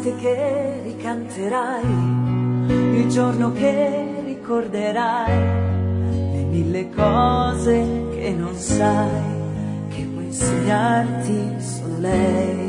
l'estate che ricanterai, il giorno che ricorderai, le mille cose che non sai, che può insegnarti solo lei.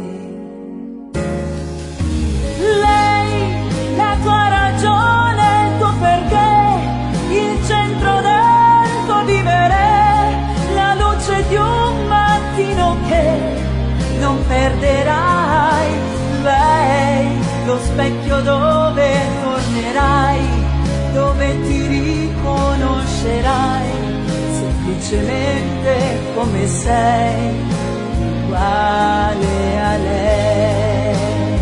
Lei, la tua ragione, il tuo perché, il centro del tuo vivere, la luce di un mattino che non perderai. Lei, lo specchio dove tornerai, dove ti riconoscerai, semplicemente come sei, uguale a lei.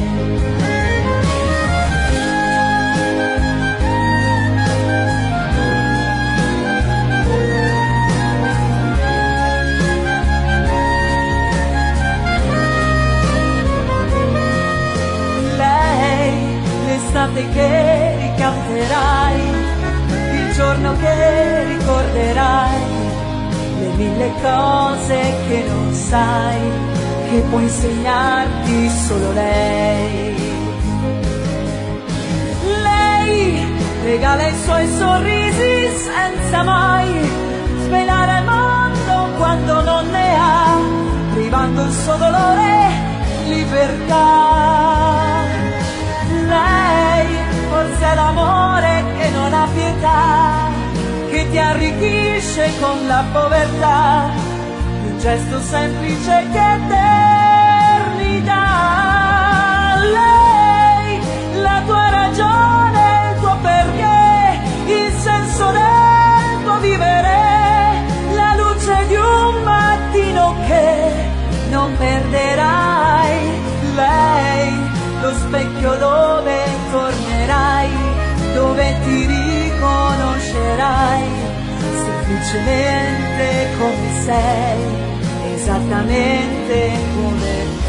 L'estate che ricanterai, il giorno che ricorderai, le mille cose che non sai, che può insegnarti solo lei. Lei regala i suoi sorrisi senza mai svelare il mondo quando non ne ha, privando il suo dolore libertà. Lei forse è l'amore che non ha pietà, che ti arricchisce con la povertà, un gesto semplice che eternità. Lei, la tua ragione, il tuo perché, il senso del tuo vivere, la luce di un mattino che non perderai. Lei, lo specchio dove tornerai, dove ti riconoscerai, semplicemente come sei, esattamente come